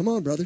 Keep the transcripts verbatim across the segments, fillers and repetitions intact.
Come on, brother.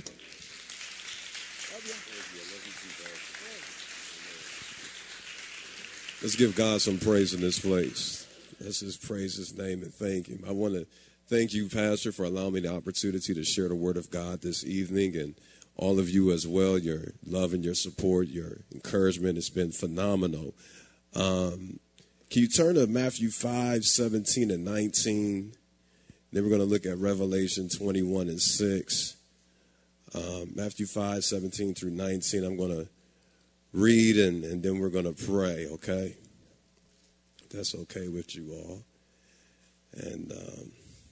Let's give God some praise in this place. Let's just praise his name and thank him. I want to thank you, Pastor, for allowing me the opportunity to share the word of God this evening, and all of you as well, your love and your support, your encouragement has been phenomenal. Um, can you turn to Matthew five, seventeen and nineteen? Then we're going to look at Revelation twenty-one and six. Um, Matthew five, seventeen through nineteen. I'm going to read and, and then we're going to pray, okay? If that's okay with you all. And, um,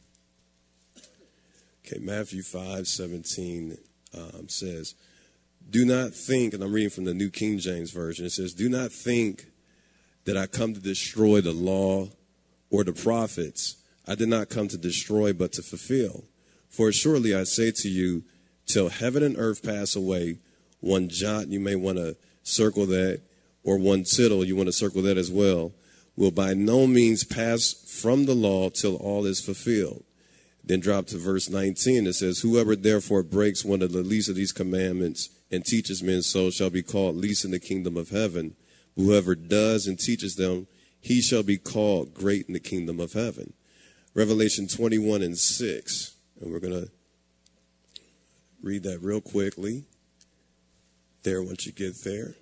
okay, Matthew five, seventeen um, says, do not think, and I'm reading from the New King James Version, it says, do not think that I come to destroy the law or the prophets. I did not come to destroy, but to fulfill. For surely I say to you, till heaven and earth pass away, one jot, you may want to circle that, or one tittle, you want to circle that as well, will by no means pass from the law till all is fulfilled. Then drop to verse nineteen. It says, whoever therefore breaks one of the least of these commandments and teaches men so shall be called least in the kingdom of heaven. Whoever does and teaches them, he shall be called great in the kingdom of heaven. Revelation twenty-one and six. And we're going to read that real quickly. There, once you get there.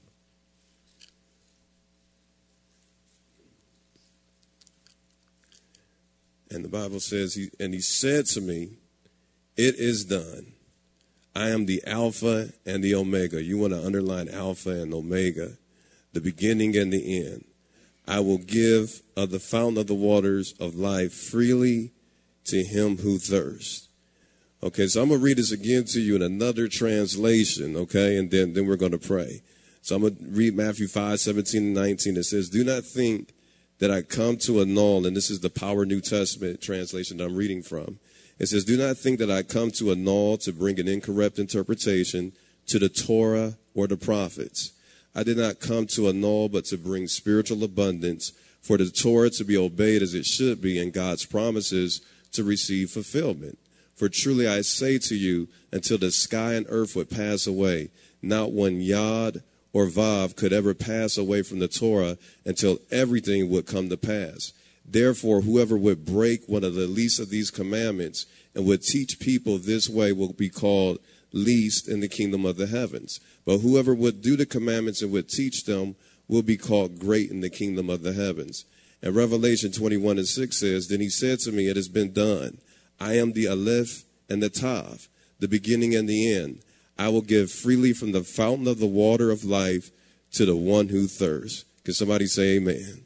And the Bible says, he, and he said to me, it is done. I am the Alpha and the Omega. You want to underline Alpha and Omega, the beginning and the end. I will give of the fountain of the waters of life freely to him who thirsts. Okay, so I'm going to read this again to you in another translation, okay, and then, then we're going to pray. So I'm going to read Matthew five, seventeen and nineteen. It says, do not think that I come to annul, and this is the Power New Testament translation that I'm reading from. It says, do not think that I come to annul, to bring an incorrupt interpretation to the Torah or the prophets. I did not come to annul, but to bring spiritual abundance, for the Torah to be obeyed as it should be, and God's promises to receive fulfillment. For truly I say to you, until the sky and earth would pass away, not one yod or vav could ever pass away from the Torah until everything would come to pass. Therefore, whoever would break one of the least of these commandments and would teach people this way will be called least in the kingdom of the heavens. But whoever would do the commandments and would teach them will be called great in the kingdom of the heavens. And Revelation twenty-one and six says, then he said to me, it has been done. I am the Aleph and the Tav, the beginning and the end. I will give freely from the fountain of the water of life to the one who thirsts. Can somebody say amen?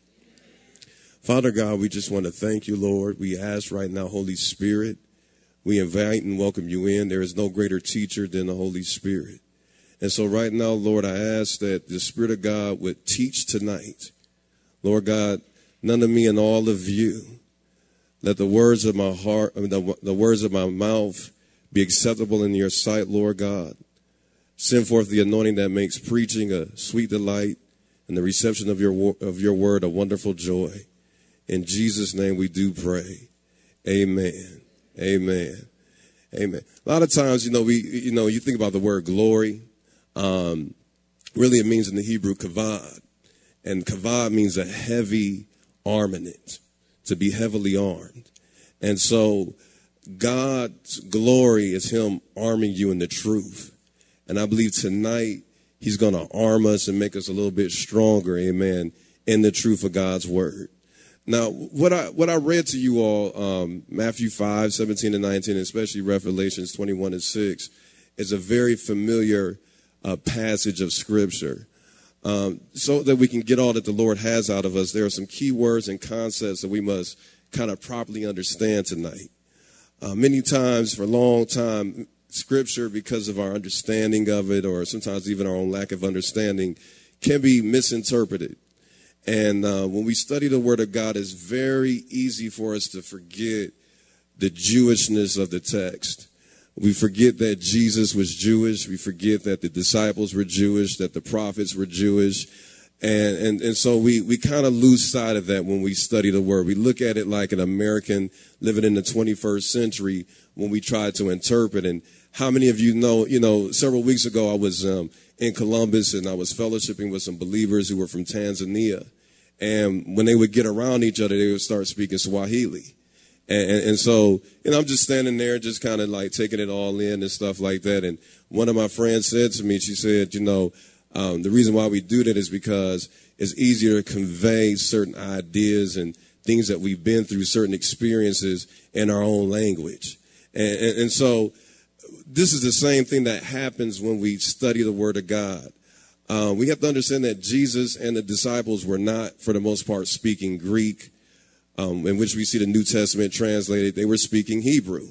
Father God, we just want to thank you, Lord. We ask right now, Holy Spirit, we invite and welcome you in. There is no greater teacher than the Holy Spirit. And so right now, Lord, I ask that the Spirit of God would teach tonight. Lord God, none of me and all of you. Let the words of my heart, I mean, the, the words of my mouth be acceptable in your sight, Lord God. Send forth the anointing that makes preaching a sweet delight and the reception of your, of your word a wonderful joy. In Jesus' name we do pray. Amen. Amen. Amen. A lot of times, you know, we, you know, you think about the word glory. Um, really it means in the Hebrew kavod. And kavod means a heavy armament. To be heavily armed. And so God's glory is him arming you in the truth. And I believe tonight he's going to arm us and make us a little bit stronger, amen, in the truth of God's word. Now, what I what I read to you all, um, Matthew five, seventeen and nineteen, especially Revelations twenty-one and six, is a very familiar uh, passage of Scripture. Um, so that we can get all that the Lord has out of us, there are some key words and concepts that we must kind of properly understand tonight. Uh, many times, for a long time, Scripture, because of our understanding of it, or sometimes even our own lack of understanding, can be misinterpreted. And uh, when we study the Word of God, it's very easy for us to forget the Jewishness of the text. We forget that Jesus was Jewish. We forget that the disciples were Jewish, that the prophets were Jewish. And, and, and so we, we kind of lose sight of that when we study the word. We look at it like an American living in the twenty-first century when we try to interpret. And how many of you know, you know, several weeks ago I was um, in Columbus and I was fellowshipping with some believers who were from Tanzania. And when they would get around each other, they would start speaking Swahili. And, and, and so, you know, I'm just standing there just kind of like taking it all in and stuff like that. And one of my friends said to me, she said, you know, Um, the reason why we do that is because it's easier to convey certain ideas and things that we've been through, certain experiences in our own language. And, and, and so this is the same thing that happens when we study the Word of God. Uh, we have to understand that Jesus and the disciples were not, for the most part, speaking Greek, um, in which we see the New Testament translated. They were speaking Hebrew.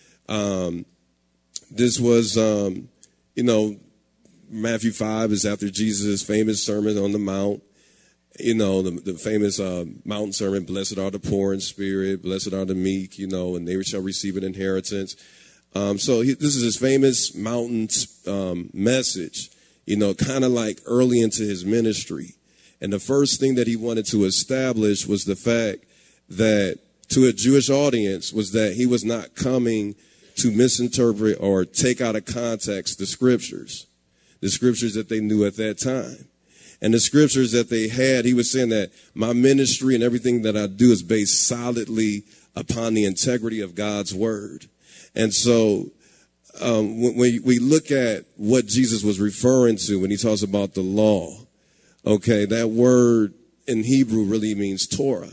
Um, this was, um, you know, Matthew five is after Jesus' famous sermon on the Mount, you know, the, the famous uh, mountain sermon, blessed are the poor in spirit, blessed are the meek, you know, and they shall receive an inheritance. Um, so he, this is his famous mountain um, message, you know, kind of like early into his ministry. And the first thing that he wanted to establish was the fact that to a Jewish audience was that he was not coming to misinterpret or take out of context the scriptures. The scriptures that they knew at that time. And the scriptures that they had, he was saying that my ministry and everything that I do is based solidly upon the integrity of God's word. And so um, when we, we look at what Jesus was referring to when he talks about the law, okay, that word in Hebrew really means Torah.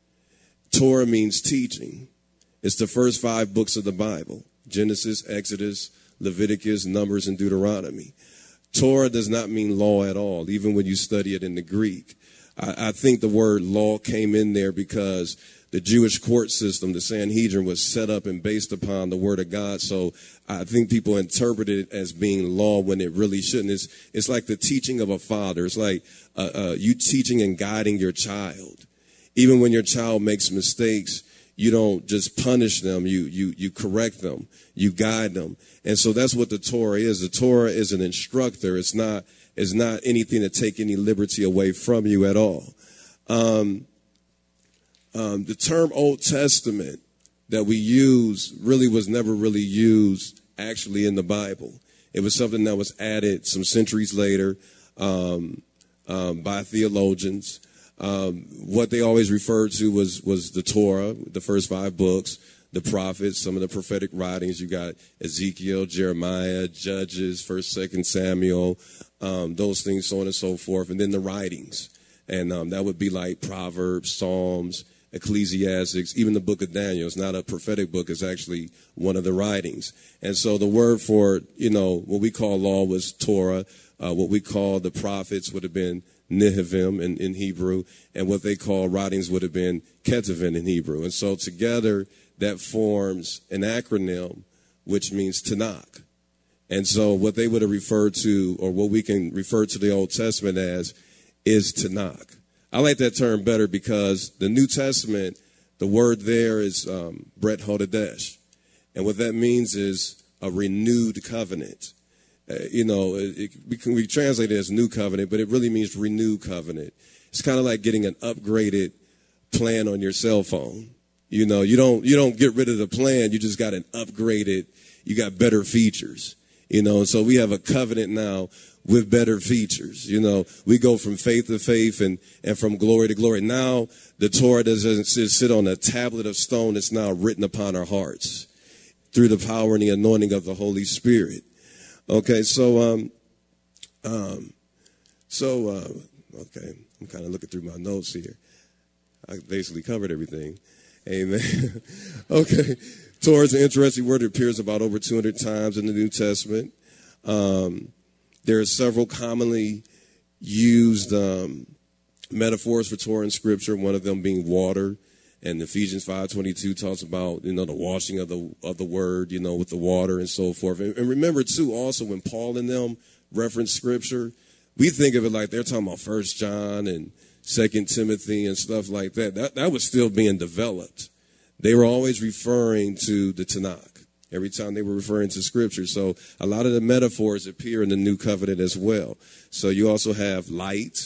Torah means teaching. It's the first five books of the Bible: Genesis, Exodus, Leviticus, Numbers, and Deuteronomy. Torah does not mean law at all, even when you study it in the Greek. I, I think the word law came in there because the Jewish court system, the Sanhedrin, was set up and based upon the word of God. So I think people interpret it as being law when it really shouldn't. It's, it's like the teaching of a father. It's like uh, uh, you teaching and guiding your child. Even when your child makes mistakes, you don't just punish them. You, you, you correct them. You guide them. And so that's what the Torah is. The Torah is an instructor. It's not, it's not anything to take any liberty away from you at all. Um, um, the term Old Testament that we use really was never really used actually in the Bible. It was something that was added some centuries later um, um, by theologians. Um, what they always referred to was, was the Torah, the first five books, the prophets, some of the prophetic writings. You got Ezekiel, Jeremiah, Judges, First, Second Samuel, um, those things, so on and so forth. And then the writings. And um, that would be like Proverbs, Psalms, Ecclesiastics, even the book of Daniel. It's not a prophetic book. It's actually one of the writings. And so the word for, you know, what we call law was Torah. Uh, what we call the prophets would have been Nehevim in, in Hebrew. And what they call writings would have been Ketuvim in Hebrew. And so together that forms an acronym, which means Tanakh. And so what they would have referred to, or what we can refer to the Old Testament as, is Tanakh. I like that term better because the New Testament, the word there is um, Bret Hodadesh. And what that means is a renewed covenant. Uh, you know, it, it, we can we translate it as new covenant, but it really means renewed covenant. It's kind of like getting an upgraded plan on your cell phone. You know, you don't you don't get rid of the plan. You just got an upgraded, you got better features. You know, and so we have a covenant now with better features. You know, we go from faith to faith and, and from glory to glory. Now the Torah doesn't sit on a tablet of stone. It's now written upon our hearts through the power and the anointing of the Holy Spirit. Okay, so, um, um, so, uh, okay, I'm kind of looking through my notes here. I basically covered everything. Amen. Okay, Torah is an interesting word. It appears about over two hundred times in the New Testament. Um, there are several commonly used um, metaphors for Torah in Scripture, one of them being water. And Ephesians five twenty-two talks about, you know, the washing of the of the word, you know, with the water and so forth. And, and remember, too, also when Paul and them reference Scripture, we think of it like they're talking about First John and Second Timothy and stuff like that. That that was still being developed. They were always referring to the Tanakh every time they were referring to Scripture. So a lot of the metaphors appear in the New Covenant as well. So you also have light,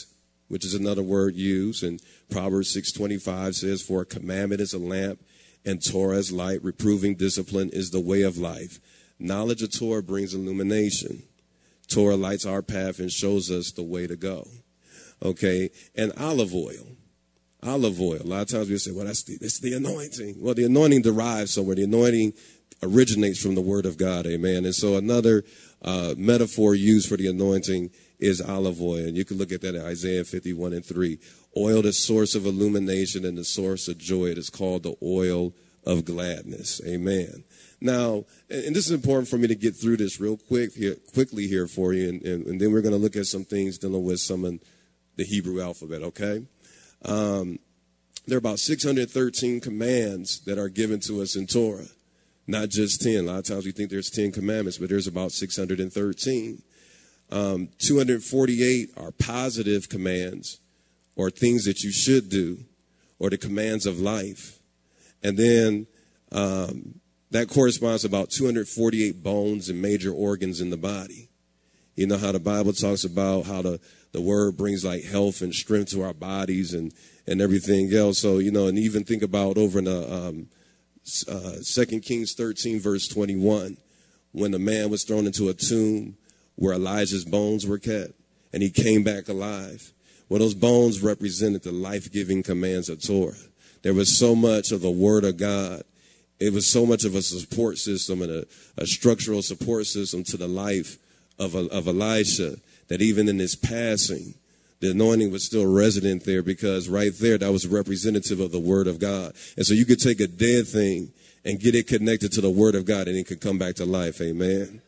which is another word used. And Proverbs six twenty-five says, for a commandment is a lamp, and Torah is light. Reproving discipline is the way of life. Knowledge of Torah brings illumination. Torah lights our path and shows us the way to go. Okay, and olive oil. Olive oil. A lot of times we say, well, that's the, that's the anointing. Well, the anointing derives somewhere. The anointing originates from the word of God, amen. And so another uh, metaphor used for the anointing is olive oil. And you can look at that in Isaiah fifty-one and three. Oil, the source of illumination and the source of joy. It is called the oil of gladness, amen. Now, and this is important for me to get through this real quick here, quickly here for you, and, and, and then we're going to look at some things dealing with some of the Hebrew alphabet, okay? Um, there are about six hundred thirteen commands that are given to us in Torah, not just ten. A lot of times we think there's ten commandments, but there's about six hundred thirteen. Um, two hundred forty-eight are positive commands, or things that you should do, or the commands of life. And then um, that corresponds to about two hundred forty-eight bones and major organs in the body. You know how the Bible talks about how the, the word brings like health and strength to our bodies and, and everything else. So, you know, and even think about over in the, um, uh, Second Kings thirteen, verse twenty-one, when the man was thrown into a tomb where Elijah's bones were kept, and he came back alive. Well, those bones represented the life-giving commands of Torah. There was so much of the word of God. It was so much of a support system and a, a structural support system to the life of, of Elisha that even in his passing, the anointing was still resident there, because right there, that was representative of the word of God. And so you could take a dead thing and get it connected to the word of God, and it could come back to life. Amen.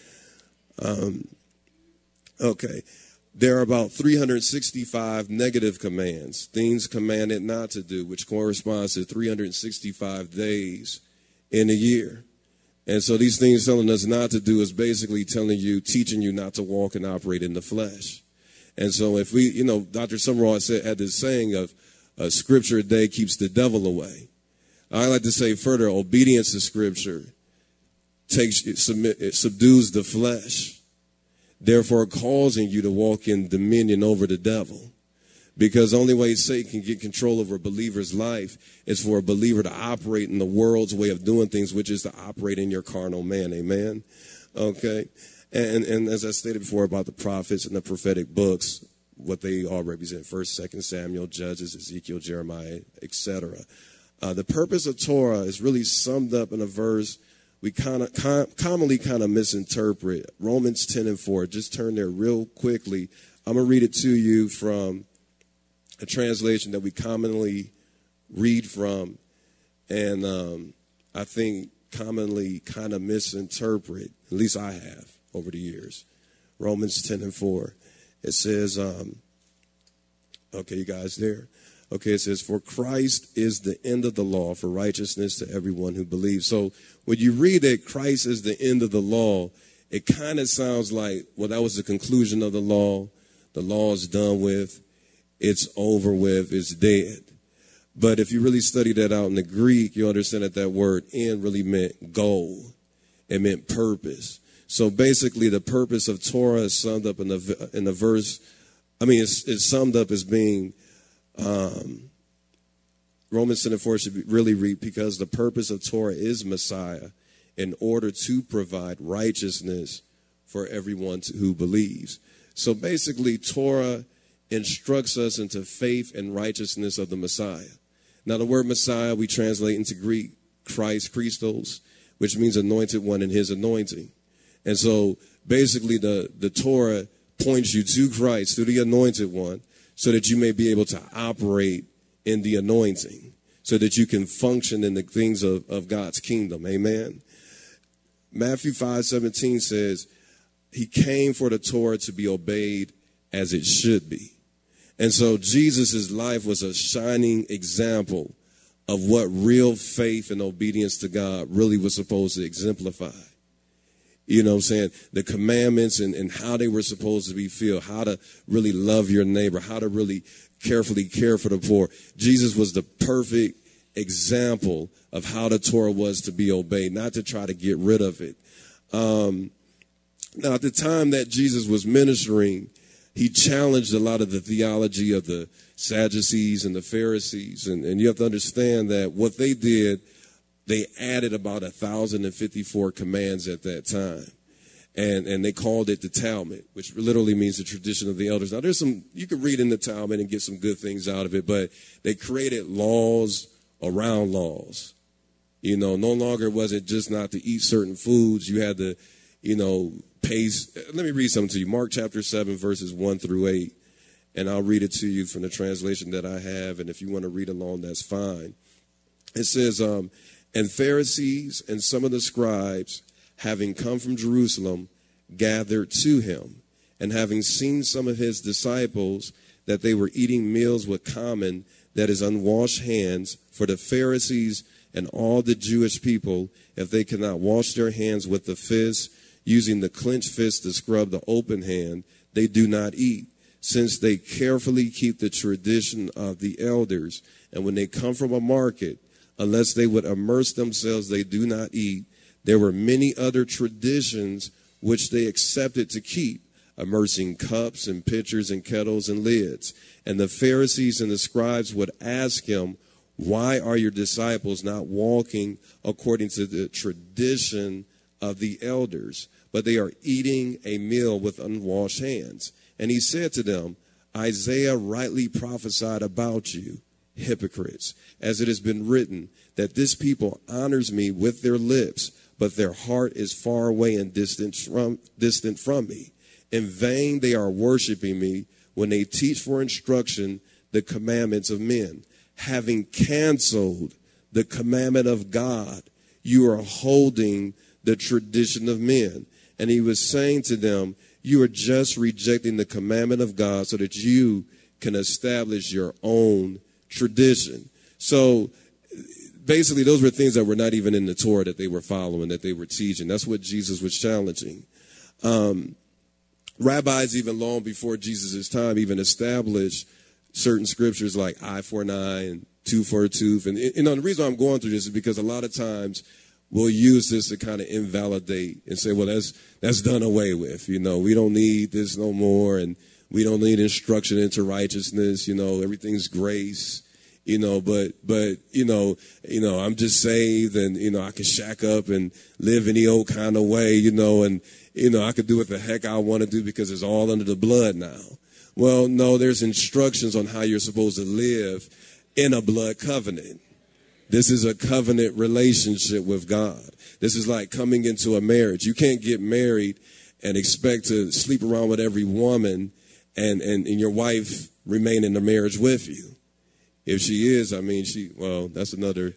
Um, okay. There are about three hundred sixty-five negative commands, things commanded not to do, which corresponds to three hundred sixty-five days in a year. And so these things telling us not to do is basically telling you, teaching you not to walk and operate in the flesh. And so if we, you know, Doctor Summerall said, had this saying of a scripture a day keeps the devil away. I like to say further, obedience to scripture takes it, submit, it subdues the flesh, therefore causing you to walk in dominion over the devil. Because the only way Satan can get control over a believer's life is for a believer to operate in the world's way of doing things, which is to operate in your carnal man. Amen. Okay. And, and as I stated before about the prophets and the prophetic books, what they all represent, First, Second Samuel, Judges, Ezekiel, Jeremiah, et cetera. Uh, the purpose of Torah is really summed up in a verse we kind of com- commonly kind of misinterpret. Romans ten and four. Just turn there real quickly. I'm going to read it to you from a translation that we commonly read from, and um, I think commonly kind of misinterpret, at least I have over the years. Romans ten and four. It says, um, okay, you guys there? Okay, it says, for Christ is the end of the law for righteousness to everyone who believes. So when you read that Christ is the end of the law, it kind of sounds like, well, that was the conclusion of the law. The law is done with. It's over with. It's dead. But if you really study that out in the Greek, you understand that that word end really meant goal. It meant purpose. So basically the purpose of Torah is summed up in the, in the verse. I mean, it's, it's summed up as being Um, Romans ten and four should be really read, because the purpose of Torah is Messiah in order to provide righteousness for everyone to, who believes. So basically, Torah instructs us into faith and righteousness of the Messiah. Now, the word Messiah we translate into Greek Christ, Christos, which means anointed one and his anointing. And so basically, the, the Torah points you to Christ, to the anointed one, so that you may be able to operate in the anointing, so that you can function in the things of, of God's kingdom. Amen. Matthew five seventeen says, he came for the Torah to be obeyed as it should be. And so Jesus' life was a shining example of what real faith and obedience to God really was supposed to exemplify. You know what I'm saying? The commandments and, and how they were supposed to be filled, how to really love your neighbor, how to really carefully care for the poor. Jesus was the perfect example of how the Torah was to be obeyed, not to try to get rid of it. Um, now, at the time that Jesus was ministering, he challenged a lot of the theology of the Sadducees and the Pharisees. And, and you have to understand that what they did, they added about one thousand fifty-four commands at that time. And and they called it the Talmud, which literally means the tradition of the elders. Now, there's some, you can read in the Talmud and get some good things out of it, but they created laws around laws. You know, no longer was it just not to eat certain foods. You had to, you know, pay. Let me read something to you. Mark chapter seven, verses one through eight. And I'll read it to you from the translation that I have. And if you want to read along, that's fine. It says, um, and Pharisees and some of the scribes, having come from Jerusalem, gathered to him, and having seen some of his disciples, that they were eating meals with common, that is, unwashed hands, for the Pharisees and all the Jewish people, if they cannot wash their hands with the fist, using the clenched fist to scrub the open hand, they do not eat, since they carefully keep the tradition of the elders. And when they come from a market, unless they would immerse themselves, they do not eat. There were many other traditions which they accepted to keep, immersing cups and pitchers and kettles and lids. And the Pharisees and the scribes would ask him, why are your disciples not walking according to the tradition of the elders, but they are eating a meal with unwashed hands? And he said to them, Isaiah rightly prophesied about you, hypocrites, as it has been written, that this people honors me with their lips, but their heart is far away and distant from, distant from me. In vain they are worshiping me when they teach for instruction the commandments of men. Having canceled the commandment of God, you are holding the tradition of men. And he was saying to them, you are just rejecting the commandment of God so that you can establish your own tradition. So basically, those were things that were not even in the Torah that they were following, that they were teaching. That's what Jesus was challenging. Um, rabbis, even long before Jesus' time, even established certain scriptures like eye for an eye and tooth for a tooth. And, you know, the reason I'm going through this is because a lot of times we'll use this to kind of invalidate and say, well, that's that's done away with. You know, we don't need this no more, and we don't need instruction into righteousness. You know, everything's grace. You know, but, but, you know, you know, I'm just saved, and, you know, I can shack up and live any old kind of way, you know, and, you know, I could do what the heck I want to do because it's all under the blood now. Well, no, there's instructions on how you're supposed to live in a blood covenant. This is a covenant relationship with God. This is like coming into a marriage. You can't get married and expect to sleep around with every woman and, and, and your wife remain in the marriage with you. If she is, I mean, she, well, that's another,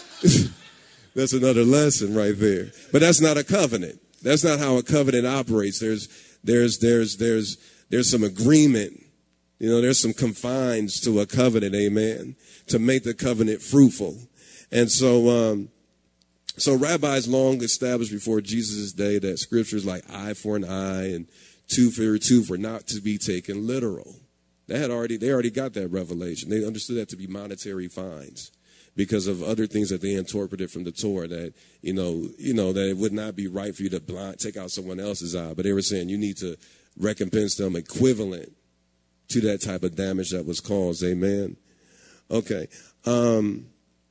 that's another lesson right there. But that's not a covenant. That's not how a covenant operates. There's, there's, there's, there's, there's some agreement. You know, there's some confines to a covenant, amen, to make the covenant fruitful. And so, um, so rabbis long established before Jesus' day that scriptures like eye for an eye and tooth for a tooth were not to be taken literal. They had already, they already got that revelation. They understood that to be monetary fines because of other things that they interpreted from the Torah that, you know, you know, that it would not be right for you to blind, take out someone else's eye. But they were saying you need to recompense them equivalent to that type of damage that was caused. Amen. Okay. Um,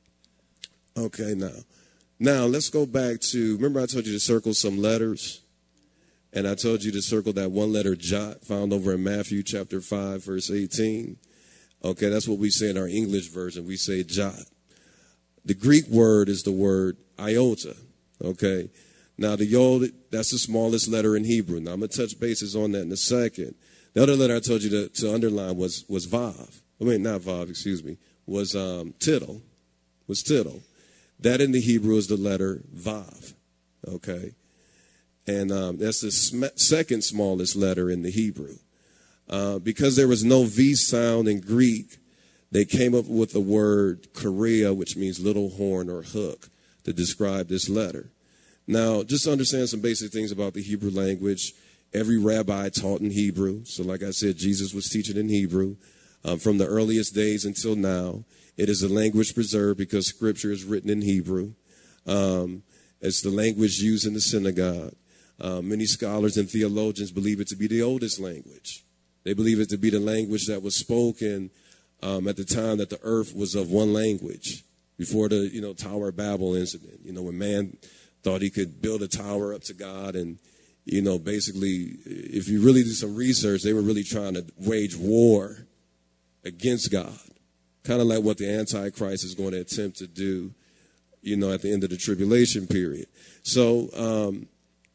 okay. Now, now let's go back to, remember I told you to circle some letters? And I told you to circle that one letter jot found over in Matthew chapter five, verse eighteen. Okay, that's what we say in our English version. We say jot. The Greek word is the word iota. Okay. Now, the yod, that's the smallest letter in Hebrew. Now, I'm going to touch bases on that in a second. The other letter I told you to, to underline was, was vav. I mean, not vav, excuse me. Was um, tittle. Was tittle. That in the Hebrew is the letter vav. Okay. And um, that's the sm- second smallest letter in the Hebrew. Uh, because there was no V sound in Greek, they came up with the word chorea, which means little horn or hook, to describe this letter. Now, just to understand some basic things about the Hebrew language, every rabbi taught in Hebrew. So like I said, Jesus was teaching in Hebrew um, from the earliest days until now. It is a language preserved because Scripture is written in Hebrew. Um, it's the language used in the synagogue. Uh, many scholars and theologians believe it to be the oldest language. They believe it to be the language that was spoken um, at the time that the earth was of one language, before the, you know, Tower of Babel incident, you know, when man thought he could build a tower up to God. And, you know, basically, if you really do some research, they were really trying to wage war against God, kind of like what the Antichrist is going to attempt to do, you know, at the end of the tribulation period. So um,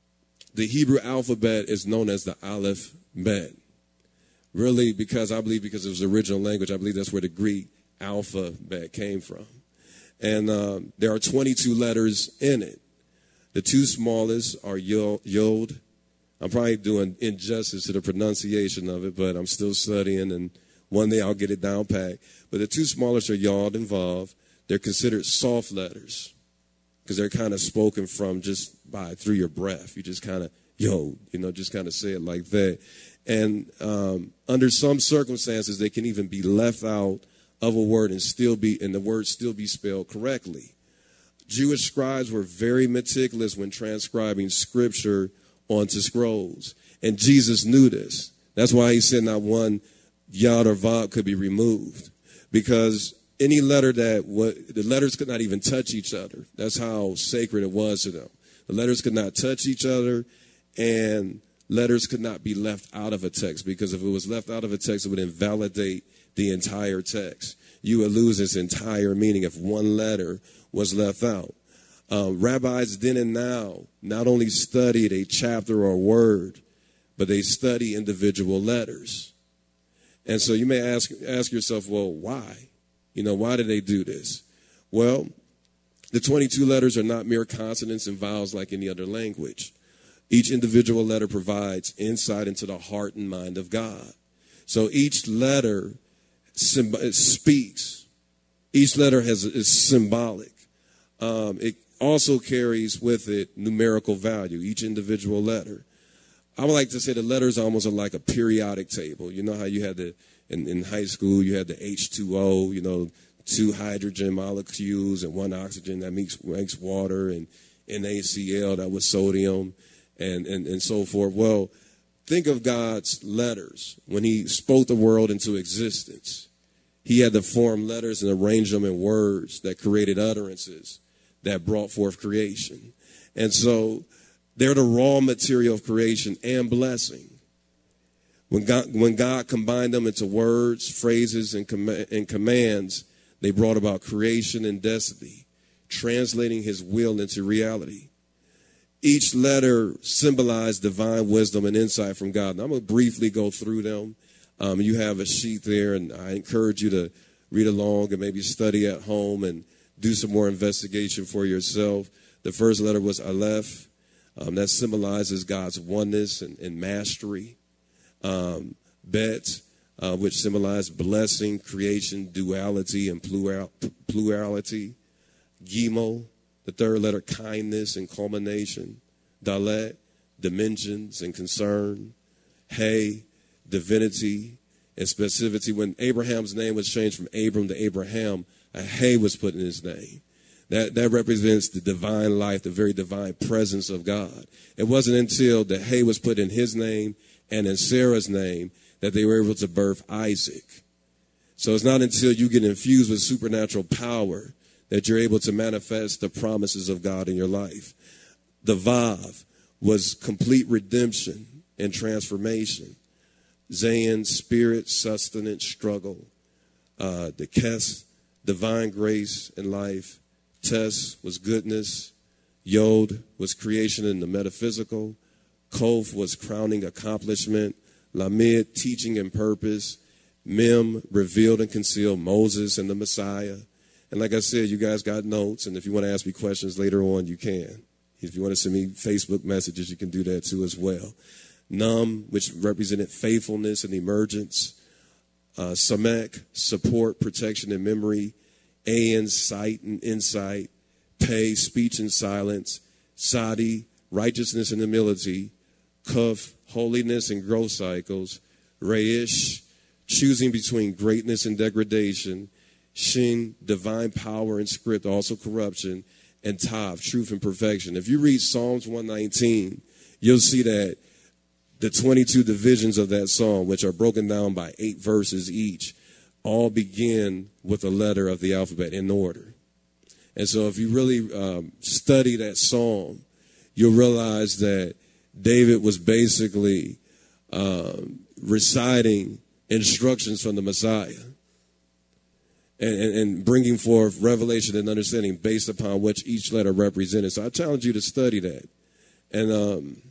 the Hebrew alphabet is known as the Aleph Bet. Really, because I believe because it was the original language, I believe that's where the Greek alphabet came from. And um, there are twenty-two letters in it. The two smallest are Yod. I'm probably doing injustice to the pronunciation of it, but I'm still studying, and one day I'll get it down packed. But the two smallest are Yod and Vav. They're considered soft letters because they're kind of spoken from just by through your breath. You just kind of, yo, you know, just kind of say it like that. And um, under some circumstances, they can even be left out of a word and still be, and the word still be spelled correctly. Jewish scribes were very meticulous when transcribing scripture onto scrolls. And Jesus knew this. That's why he said not one Yod or Vav could be removed. Because any letter that, what, the letters could not even touch each other. That's how sacred it was to them. The letters could not touch each other, and letters could not be left out of a text, because if it was left out of a text, it would invalidate the entire text. You would lose its entire meaning if one letter was left out. Uh, rabbis then and now not only studied a chapter or a word, but they study individual letters. And so you may ask ask yourself, well, why? You know, why do they do this? Well, the twenty-two letters are not mere consonants and vowels like any other language. Each individual letter provides insight into the heart and mind of God. So each letter symb- speaks. Each letter has is symbolic. Um, it also carries with it numerical value, each individual letter. I would like to say the letters almost are like a periodic table. You know how you had the, in, in high school, you had the H two O, you know, two hydrogen molecules and one oxygen that makes, makes water, and NaCl, that was sodium. And, and, and so forth. Well, think of God's letters. When he spoke the world into existence, he had to form letters and arrange them in words that created utterances that brought forth creation. And so they're the raw material of creation and blessing. When God, when God combined them into words, phrases, and, com- and commands, they brought about creation and destiny, translating his will into reality. Each letter symbolized divine wisdom and insight from God. And I'm going to briefly go through them. Um, you have a sheet there, and I encourage you to read along and maybe study at home and do some more investigation for yourself. The first letter was Aleph. Um, that symbolizes God's oneness and, and mastery. Um, Bet, uh, which symbolized blessing, creation, duality, and plural, plurality. Gimel, the third letter, kindness and culmination. Dalet, dimensions and concern. Hey, divinity and specificity. When Abraham's name was changed from Abram to Abraham, a Hey was put in his name. That, that represents the divine life, the very divine presence of God. It wasn't until the Hey was put in his name and in Sarah's name that they were able to birth Isaac. So it's not until you get infused with supernatural power that you're able to manifest the promises of God in your life. The Vav was complete redemption and transformation. Zayin, spirit, sustenance, struggle. Uh, the Kes, divine grace and life. Tes was goodness. Yod was creation in the metaphysical. Kof was crowning accomplishment. Lamed, teaching and purpose. Mem, revealed and concealed Moses and the Messiah. And like I said, you guys got notes, and if you want to ask me questions later on, you can. If you want to send me Facebook messages, you can do that too as well. Num, which represented faithfulness and emergence. Uh, Samek, support, protection, and memory. Ayin, sight and insight. Pei, speech and silence. Sadi, righteousness and humility. Kuf, holiness and growth cycles. Reish, choosing between greatness and degradation. Shin, divine power and script, also corruption. And Tav, truth and perfection. If you read Psalms one nineteen, you'll see that the twenty-two divisions of that psalm, which are broken down by eight verses each, all begin with a letter of the alphabet in order. And so if you really um, study that psalm, you'll realize that David was basically um, reciting instructions from the Messiah and, and, and bringing forth revelation and understanding based upon which each letter represented. So I challenge you to study that. And um,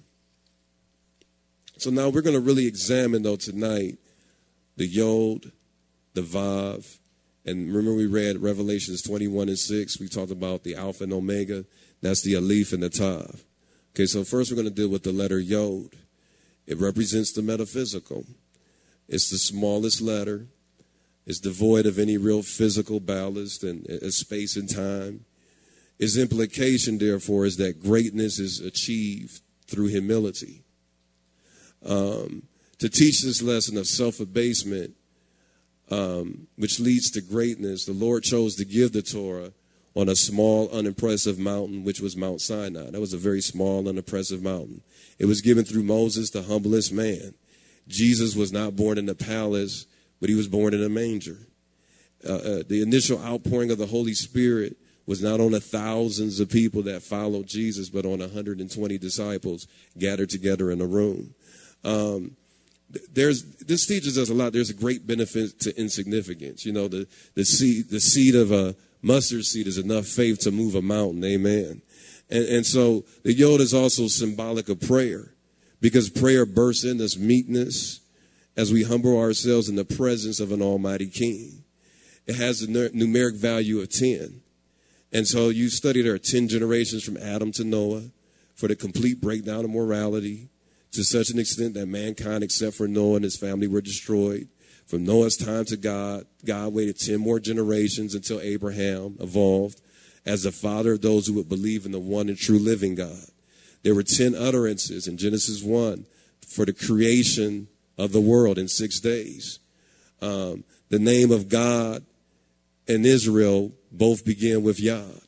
so now we're going to really examine, though, tonight, the Yod, the Vav, and remember we read Revelations twenty-one and six. We talked about the Alpha and Omega. That's the Aleph and the Tav. Okay, so first we're going to deal with the letter Yod. It represents the metaphysical. It's the smallest letter. It's devoid of any real physical ballast and uh, space and time. Its implication, therefore, is that greatness is achieved through humility. Um, to teach this lesson of self-abasement, um, which leads to greatness, the Lord chose to give the Torah on a small, unimpressive mountain, which was Mount Sinai. That was a very small, unimpressive mountain. It was given through Moses, the humblest man. Jesus was not born in the palace, but he was born in a manger. Uh, uh, the initial outpouring of the Holy Spirit was not on the thousands of people that followed Jesus, but on one hundred twenty disciples gathered together in a room. Um, there's this teaches us a lot. There's a great benefit to insignificance. You know, the the seed the seed of a mustard seed is enough faith to move a mountain. Amen. And and so the Yod is also symbolic of prayer, because prayer bursts in us meekness as we humble ourselves in the presence of an almighty King. It has a numeric value of ten. And so you study there are ten generations from Adam to Noah for the complete breakdown of morality, to such an extent that mankind, except for Noah and his family, were destroyed. From Noah's time to God, God waited ten more generations until Abraham evolved as the father of those who would believe in the one and true living God. There were ten utterances in Genesis one for the creation of the world in six days. Um, the name of God and Israel both begin with Yod.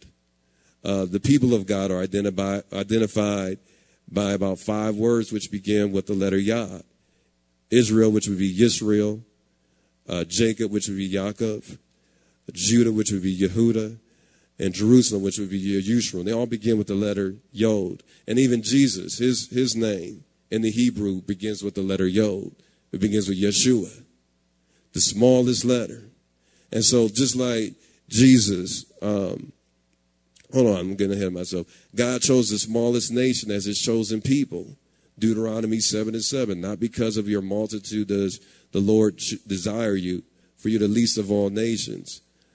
Uh, the people of God are identify, identified by about five words which begin with the letter Yod. Israel, which would be Yisrael. Uh, Jacob, which would be Yaakov. Judah, which would be Yehuda. And Jerusalem, which would be Yeshurun. They all begin with the letter Yod. And even Jesus, his, his name in the Hebrew begins with the letter Yod. It begins with Yeshua, the smallest letter. And so just like Jesus, um, hold on, I'm getting ahead of myself. God chose the smallest nation as his chosen people. Deuteronomy seven and seven. Not because of your multitude does the Lord desire you, for you the least of all nations.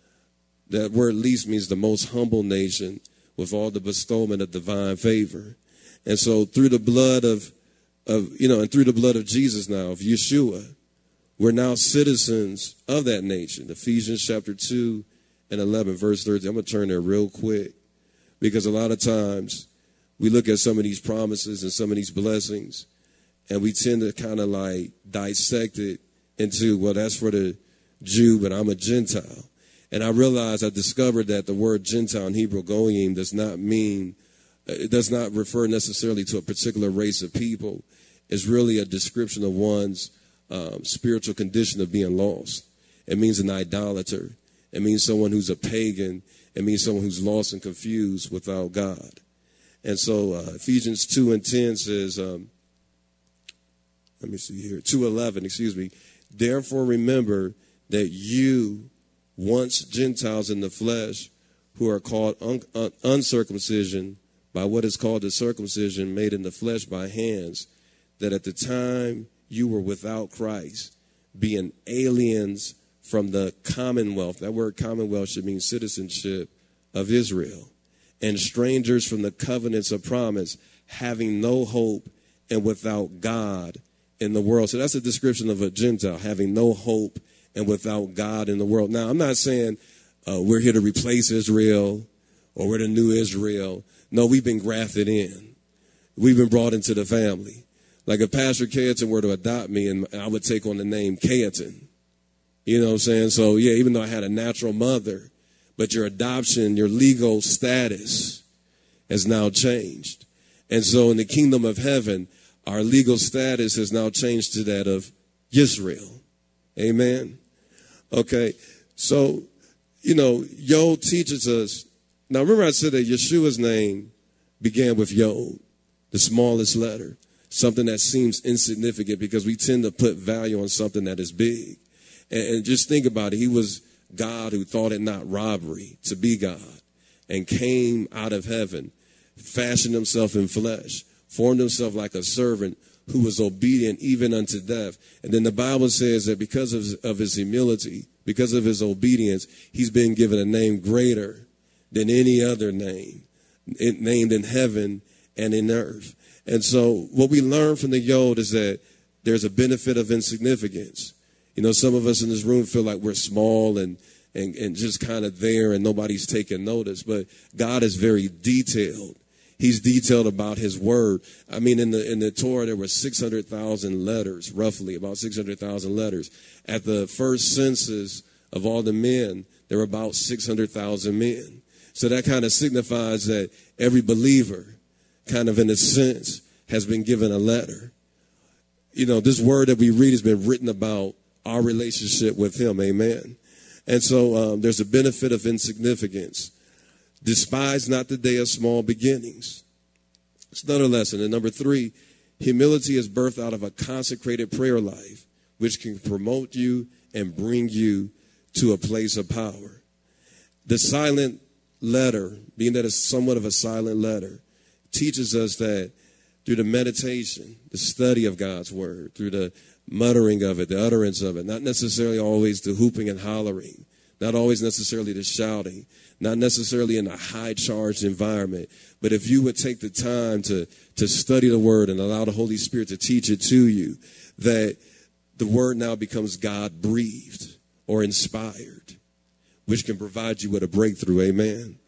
That word least means the most humble nation with all the bestowment of divine favor. And so through the blood of, of, you know, and through the blood of Jesus now, of Yeshua, we're now citizens of that nation. Ephesians chapter two and eleven, verse thirty. I'm going to turn there real quick, because a lot of times we look at some of these promises and some of these blessings, and we tend to kind of like dissect it into, well, that's for the Jew, but I'm a Gentile. And I realized, I discovered that the word Gentile in Hebrew, goyim, does not mean, it does not refer necessarily to a particular race of people. It's really a description of one's um, spiritual condition of being lost. It means an idolater. It means someone who's a pagan. It means someone who's lost and confused without God. And so uh, Ephesians two and ten says, um, let me see here, two eleven, excuse me. Therefore remember that you, once Gentiles in the flesh, who are called un- un- uncircumcision by what is called the circumcision made in the flesh by hands, that at the time you were without Christ, being aliens from the commonwealth. That word commonwealth should mean citizenship of Israel. And strangers from the covenants of promise, having no hope and without God in the world. So that's a description of a Gentile, having no hope and without God in the world. Now, I'm not saying uh, we're here to replace Israel or we're the new Israel. No, we've been grafted in. We've been brought into the family. Like if Pastor Cayetan were to adopt me, and I would take on the name Cayetan. You know what I'm saying? So, yeah, even though I had a natural mother, but your adoption, your legal status has now changed. And so in the kingdom of heaven, our legal status has now changed to that of Yisrael. Amen. Okay. So, you know, Yod teaches us. Now, remember I said that Yeshua's name began with Yod, the smallest letter, something that seems insignificant because we tend to put value on something that is big. And, and just think about it. He was God who thought it not robbery to be God and came out of heaven, fashioned himself in flesh, formed himself like a servant who was obedient even unto death. And then the Bible says that because of, of his humility, because of his obedience, he's been given a name greater than any other name, it, named in heaven and in earth. And so what we learn from the Yod is that there's a benefit of insignificance. You know, some of us in this room feel like we're small and, and, and just kind of there and nobody's taking notice. But God is very detailed. He's detailed about his word. I mean, in the in the Torah, there were six hundred thousand letters, roughly, about six hundred thousand letters. At the first census of all the men, there were about six hundred thousand men. So that kind of signifies that every believer, kind of in a sense, has been given a letter. You know, this word that we read has been written about our relationship with him. Amen. And so um, there's a benefit of insignificance. Despise not the day of small beginnings. It's another lesson. And number three, humility is birthed out of a consecrated prayer life, which can promote you and bring you to a place of power. The silent letter, being that it's somewhat of a silent letter, teaches us that through the meditation, the study of God's word, through the muttering of it, the utterance of it, not necessarily always the hooping and hollering, not always necessarily the shouting, not necessarily in a high-charged environment, but if you would take the time to, to study the word and allow the Holy Spirit to teach it to you, that the word now becomes God-breathed or inspired, which can provide you with a breakthrough. Amen.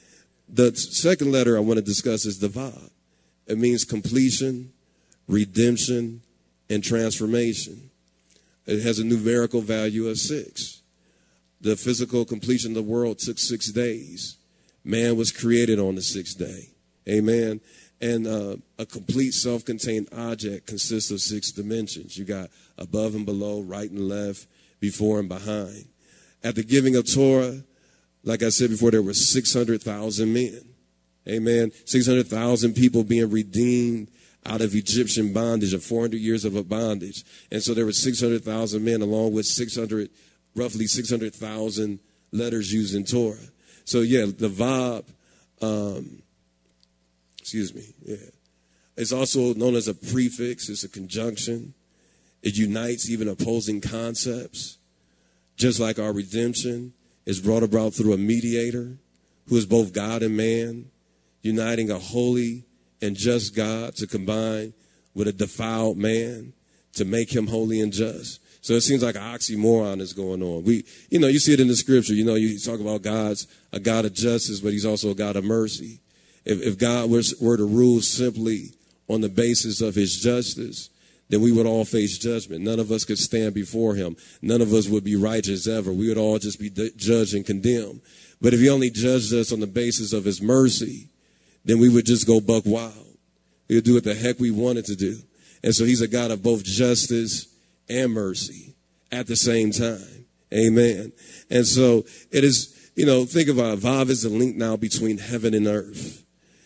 The second letter I want to discuss is the Vav. It means completion, redemption, and transformation. It has a numerical value of six. The physical completion of the world took six days. Man was created on the sixth day. Amen. And uh, a complete self-contained object consists of six dimensions. You got above and below, right and left, before and behind. At the giving of Torah, like I said before, there were six hundred thousand men. Amen. six hundred thousand people being redeemed out of Egyptian bondage, of four hundred years of a bondage. And so there were six hundred thousand men along with six hundred, roughly six hundred thousand letters used in Torah. So, yeah, the Vav, um, excuse me, yeah. It's also known as a prefix. It's a conjunction. It unites even opposing concepts. Just like our redemption is brought about through a mediator who is both God and man, uniting a holy and just God to combine with a defiled man to make him holy and just. So it seems like an oxymoron is going on. We, you know, you see it in the scripture. You know, you talk about God's a God of justice, but he's also a God of mercy. If, if God was, were to rule simply on the basis of his justice, then we would all face judgment. None of us could stand before him. None of us would be righteous ever. We would all just be judged and condemned. But if he only judged us on the basis of his mercy, then we would just go buck wild. We would do what the heck we wanted to do. And so he's a God of both justice and mercy at the same time. Amen. And so it is, you know, think about it. Vav is the link now between heaven and earth.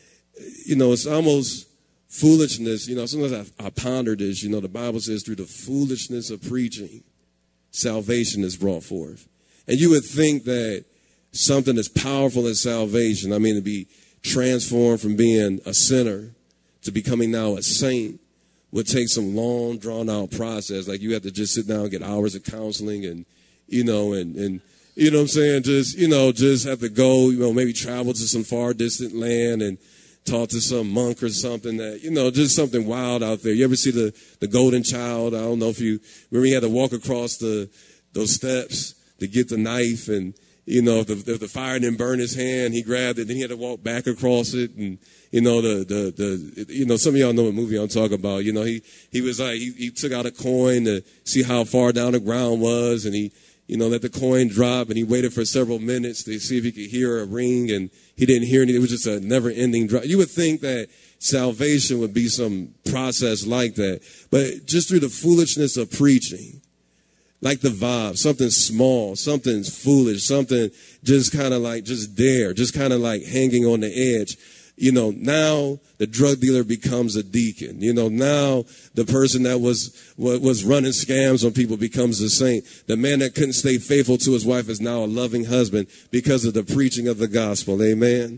You know, it's almost foolishness. You know, sometimes I, I ponder this. You know, the Bible says through the foolishness of preaching, salvation is brought forth. And you would think that something as powerful as salvation, I mean, to be transformed from being a sinner to becoming now a saint, would take some long, drawn-out process. Like you have to just sit down and get hours of counseling and, you know, and, and you know what I'm saying, just, you know, just have to go, you know, maybe travel to some far distant land and talk to some monk or something that, you know, just something wild out there. You ever see the, the golden child? I don't know if you remember he had to walk across the those steps to get the knife, and, you know, if the, if the fire didn't burn his hand, he grabbed it, then he had to walk back across it, and, you know, the, the, the, you know, some of y'all know what movie I'm talking about. You know, he, he was like, he, he took out a coin to see how far down the ground was, and he, you know, let the coin drop, and he waited for several minutes to see if he could hear a ring, and he didn't hear anything. It was just a never-ending drop. You would think that salvation would be some process like that. But just through the foolishness of preaching, like the vibe, something small, something foolish, something just kind of like just there, just kind of like hanging on the edge. You know, now the drug dealer becomes a deacon. You know, now the person that was was running scams on people becomes a saint. The man that couldn't stay faithful to his wife is now a loving husband because of the preaching of the gospel. Amen.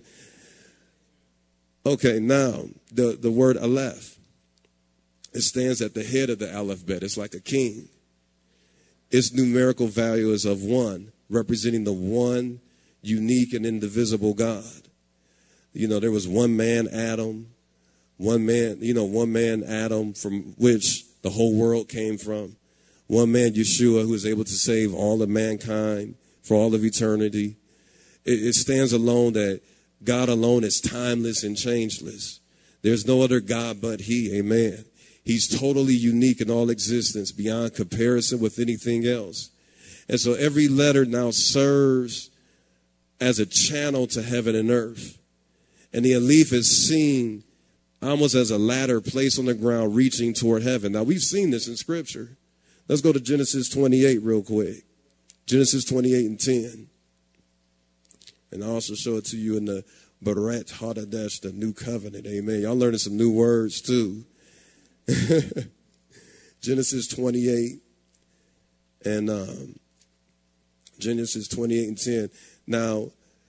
Okay, now the, the word Aleph. It stands at the head of the alphabet. It's like a king. Its numerical value is of one, representing the one unique and indivisible God. You know, there was one man, Adam, one man, you know, one man, Adam, from which the whole world came from. One man, Yeshua, who was able to save all of mankind for all of eternity. It, it stands alone that God alone is timeless and changeless. There's no other God but he, amen. He's totally unique in all existence, beyond comparison with anything else. And so every letter now serves as a channel to heaven and earth. And the Aleph is seen almost as a ladder placed on the ground reaching toward heaven. Now, we've seen this in Scripture. Let's go to Genesis twenty-eight real quick. Genesis twenty-eight and ten. And I'll also show it to you in the Beret Hadadesh, the New Covenant. Amen. Y'all learning some new words, too. Genesis twenty-eight and um, Genesis twenty-eight and ten. Now,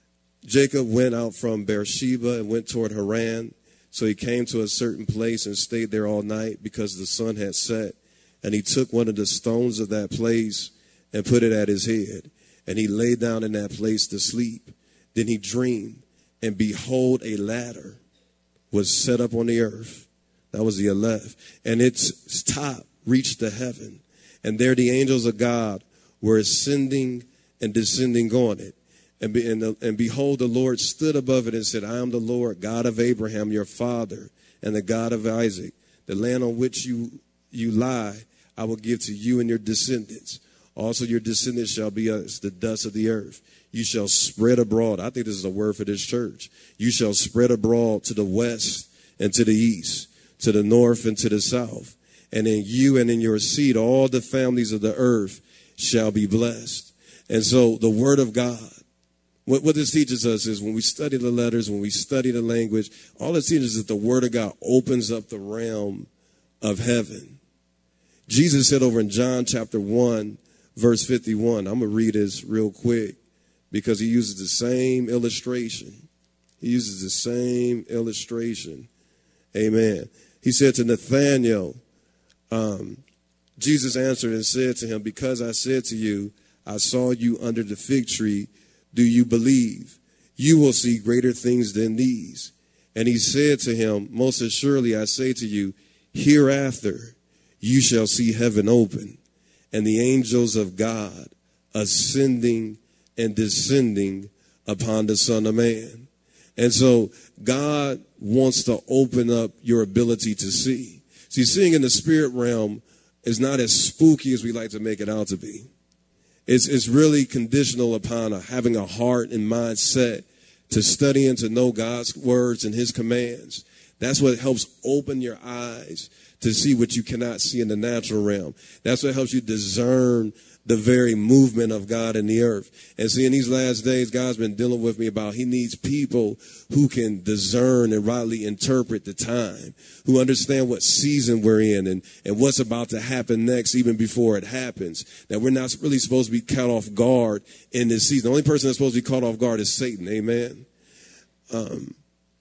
Jacob went out from Beersheba and went toward Haran. So he came to a certain place and stayed there all night because the sun had set. And he took one of the stones of that place and put it at his head. And he lay down in that place to sleep. Then he dreamed, and behold, a ladder was set up on the earth. That was the Aleph. And its top reached to heaven. And there the angels of God were ascending and descending on it. And, be, and, the, and behold, the Lord stood above it and said, I am the Lord, God of Abraham, your father, and the God of Isaac. The land on which you, you lie, I will give to you and your descendants. Also your descendants shall be as the dust of the earth. You shall spread abroad. I think this is a word for this church. You shall spread abroad to the west and to the east, to the north and to the south. And in you and in your seed, all the families of the earth shall be blessed. And so the word of God, What, what this teaches us is when we study the letters, when we study the language, all it teaches is that the word of God opens up the realm of heaven. Jesus said over in John chapter one, verse fifty-one, I'm going to read this real quick because he uses the same illustration. He uses the same illustration. Amen. He said to Nathanael, um, Jesus answered and said to him, because I said to you, I saw you under the fig tree, do you believe? You will see greater things than these. And he said to him, most assuredly I say to you, hereafter you shall see heaven open, and the angels of God ascending and descending upon the Son of Man. And so God wants to open up your ability to see. See, seeing in the spirit realm is not as spooky as we like to make it out to be. It's, it's really conditional upon a, having a heart and mind set to study and to know God's words and his commands. That's what helps open your eyes to see what you cannot see in the natural realm. That's what helps you discern the very movement of God in the earth. And see, in these last days, God's been dealing with me about he needs people who can discern and rightly interpret the time, who understand what season we're in and, and what's about to happen next, even before it happens. That we're not really supposed to be caught off guard in this season. The only person that's supposed to be caught off guard is Satan. Amen. Um,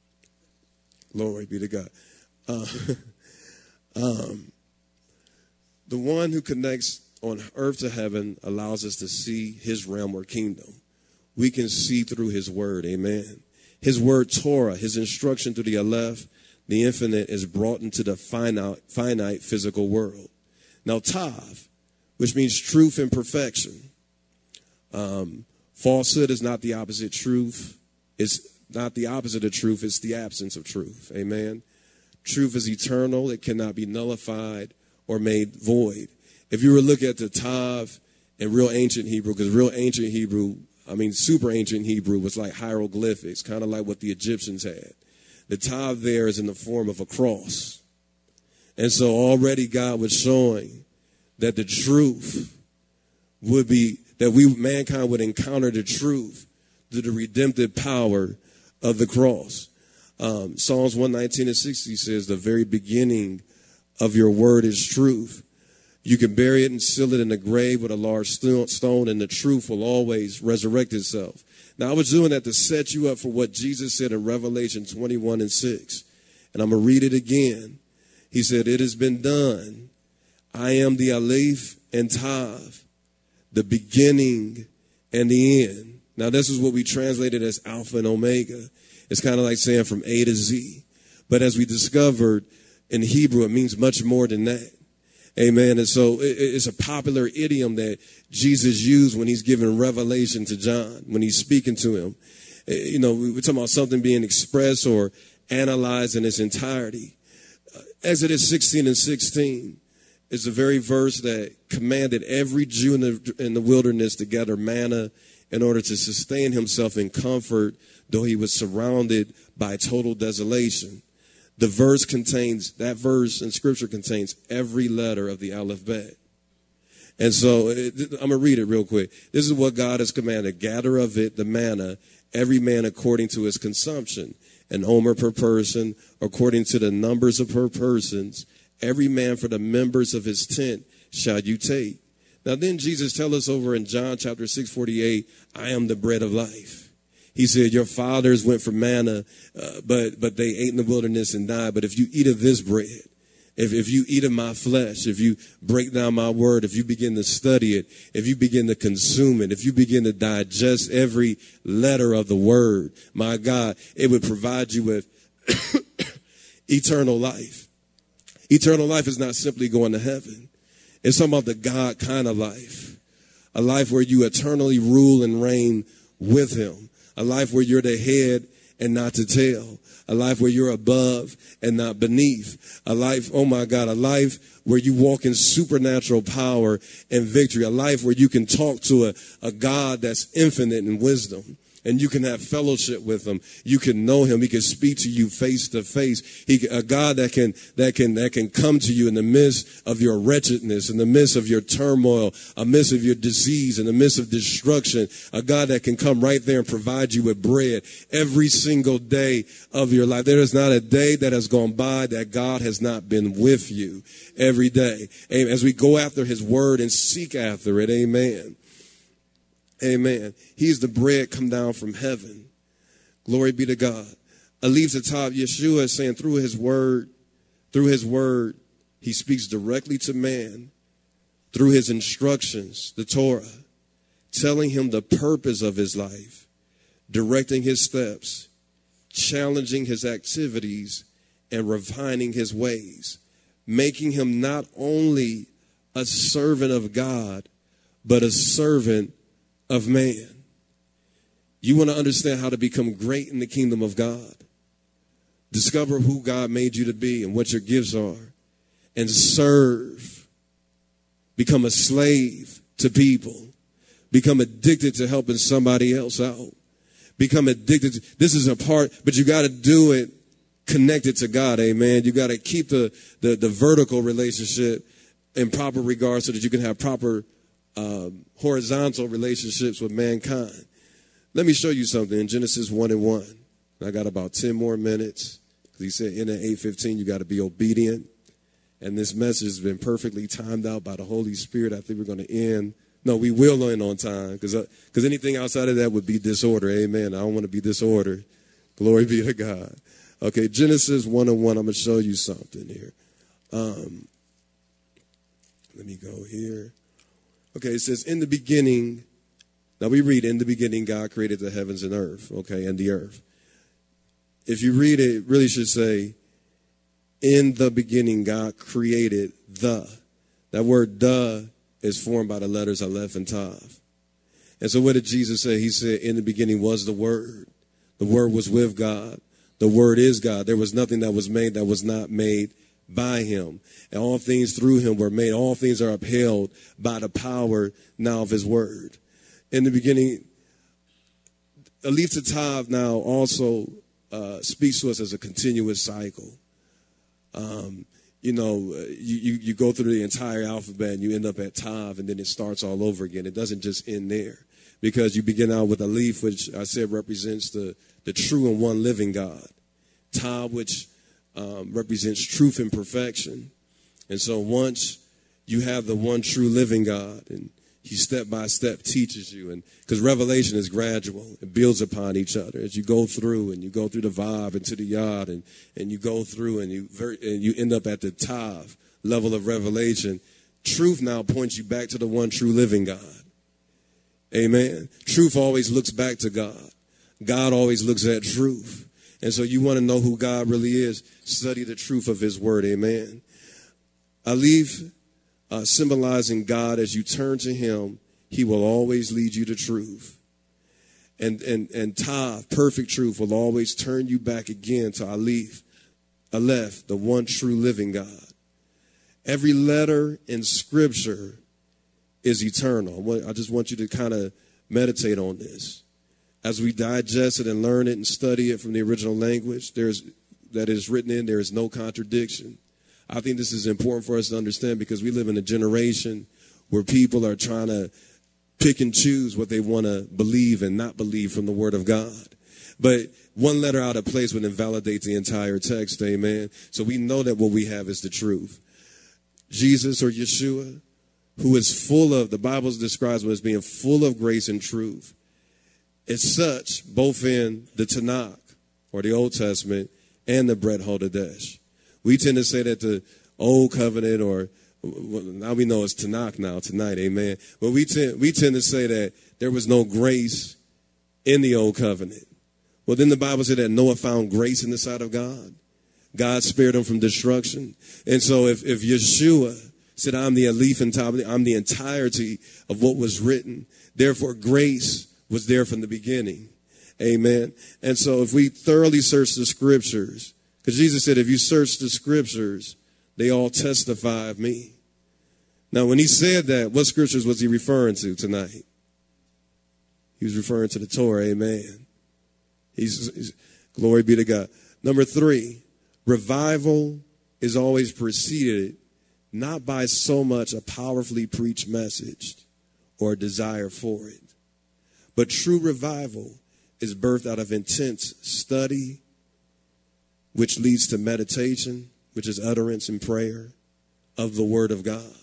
glory be to God. Uh, um, the one who connects on earth to heaven allows us to see his realm or kingdom. We can see through his word. Amen. His word, Torah, his instruction through the Aleph, the infinite, is brought into the finite, finite physical world. Now, Tav, which means truth and perfection. Um, falsehood is not the opposite truth. It's not the opposite of truth. It's the absence of truth. Amen. Truth is eternal. It cannot be nullified or made void. If you were to look at the Tav in real ancient Hebrew, because real ancient Hebrew, I mean, super ancient Hebrew was like hieroglyphics, kind of like what the Egyptians had. the tav there is in the form of a cross. And so already God was showing that the truth would be, that we, mankind would encounter the truth through the redemptive power of the cross. Um, Psalms one nineteen and sixty says, the very beginning of your word is truth. You can bury it and seal it in the grave with a large stone, and the truth will always resurrect itself. Now, I was doing that to set you up for what Jesus said in Revelation twenty-one and six. And I'm going to read it again. He said, it has been done. I am the Aleph and Tav, the beginning and the end. Now, this is what we translated as Alpha and Omega. It's kind of like saying from A to Z. But as we discovered in Hebrew, it means much more than that. Amen. And so it's a popular idiom that Jesus used when he's giving revelation to John, when he's speaking to him. You know, we're talking about something being expressed or analyzed in its entirety. Exodus sixteen and sixteen is the very verse that commanded every Jew in the, in the wilderness to gather manna in order to sustain himself in comfort, though he was surrounded by total desolation. The verse contains, that verse in Scripture contains every letter of the Aleph Bet. And so it, I'm going to read it real quick. This is what God has commanded. Gather of it the manna, every man according to his consumption, an omer per person, according to the numbers of per persons, every man for the members of his tent shall you take. Now then Jesus tell us over in John chapter six forty-eight, I am the bread of life. He said, your fathers went for manna, uh, but but they ate in the wilderness and died. But if you eat of this bread, if, if you eat of my flesh, if you break down my word, if you begin to study it, if you begin to consume it, if you begin to digest every letter of the word, my God, it would provide you with eternal life. Eternal life is not simply going to heaven. It's talking about the God kind of life, a life where you eternally rule and reign with him. A life where you're the head and not the tail. A life where you're above and not beneath. A life, oh my God, a life where you walk in supernatural power and victory. A life where you can talk to a, a God that's infinite in wisdom. And you can have fellowship with him. You can know him. He can speak to you face to face. He, a God that can, that can, that can come to you in the midst of your wretchedness, in the midst of your turmoil, a midst of your disease, in the midst of destruction. A God that can come right there and provide you with bread every single day of your life. There is not a day that has gone by that God has not been with you every day. As we go after his word and seek after it. Amen. Amen. He's the bread come down from heaven. Glory be to God. Aleph Tav, Yeshua is saying through his word, through his word, he speaks directly to man through his instructions, the Torah, telling him the purpose of his life, directing his steps, challenging his activities, and refining his ways, making him not only a servant of God, but a servant of man. You want to understand how to become great in the kingdom of God. Discover who God made you to be and what your gifts are, and serve. Become a slave to people. Become addicted to helping somebody else out. Become addicted to, this is a part, but you got to do it connected to God. Amen. You got to keep the, the, the vertical relationship in proper regard so that you can have proper Um, horizontal relationships with mankind. Let me show you something in Genesis one and one. I got about ten more minutes because he said in at eight fifteen you got to be obedient. And this message has been perfectly timed out by the Holy Spirit. I think we're going to end. No, we will end on time because because anything outside of that would be disorder. Amen. I don't want to be disordered. Glory be to God. Okay, Genesis one and one. I'm going to show you something here. Um, let me go here. Okay, it says, in the beginning, now we read, in the beginning, God created the heavens and earth, okay, and the earth. If you read it, it really should say, in the beginning, God created the. That word the is formed by the letters Aleph and Tav. And so what did Jesus say? He said, in the beginning was the Word. The Word was with God. The Word is God. There was nothing that was made that was not made by him, and all things through him were made. All things are upheld by the power now of his word. In the beginning, Aleph Tav now also uh, speaks to us as a continuous cycle. Um, you know, you, you, you go through the entire alphabet and you end up at Tav, and then it starts all over again. It doesn't just end there, because you begin out with Aleph, which I said represents the, the true and one living God. Tav, which um, represents truth and perfection. And so once you have the one true living God, and he step by step teaches you, and because revelation is gradual, it builds upon each other as you go through, and you go through the Vav into the Yod, and, and you go through, and you very, and you end up at the Tav level of revelation. Truth now points you back to the one true living God. Amen. Truth always looks back to God. God always looks at truth. And so you want to know who God really is, study the truth of his word. Amen. Aleph, uh, symbolizing God. As you turn to him, he will always lead you to truth. And, and, and Tav, perfect truth, will always turn you back again to Aleph, Aleph, the one true living God. Every letter in Scripture is eternal. I just want you to kind of meditate on this. As we digest it and learn it and study it from the original language, there's that is written in, there is no contradiction. I think this is important for us to understand, because we live in a generation where people are trying to pick and choose what they want to believe and not believe from the Word of God. But one letter out of place would invalidate the entire text, amen? So we know that what we have is the truth. Jesus, or Yeshua, who is full of, the Bible describes him as being full of grace and truth. It's such, both in the Tanakh, or the Old Testament, and the Brit Hodedesh. We tend to say that the Old Covenant, or now we know it's Tanakh now, tonight, amen. But we tend, we tend to say that there was no grace in the Old Covenant. Well, then the Bible said that Noah found grace in the sight of God. God spared him from destruction. And so if, if Yeshua said, I'm the Aleph and Tav, I'm the entirety of what was written, therefore grace was there from the beginning. Amen. And so if we thoroughly search the Scriptures, because Jesus said, if you search the Scriptures, they all testify of me. Now, when he said that, what Scriptures was he referring to tonight? He was referring to the Torah. Amen. He's, he's glory be to God. Number three, revival is always preceded not by so much a powerfully preached message or a desire for it, but true revival is birthed out of intense study, which leads to meditation, which is utterance and prayer of the Word of God.